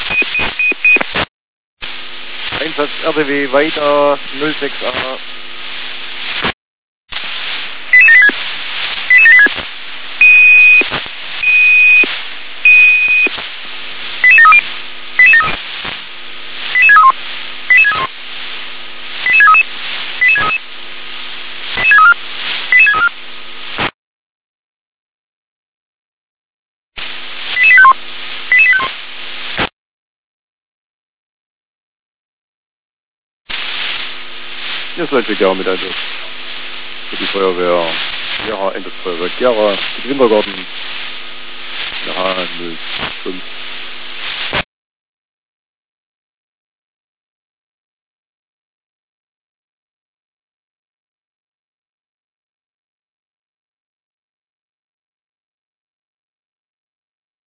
Einsatz RTW weiter 06A. Hier ist Leipzig Gera mit Einsatz. Für die Feuerwehr Gera, Einsatzfeuerwehr Gera, für den Wintergarten, der H05.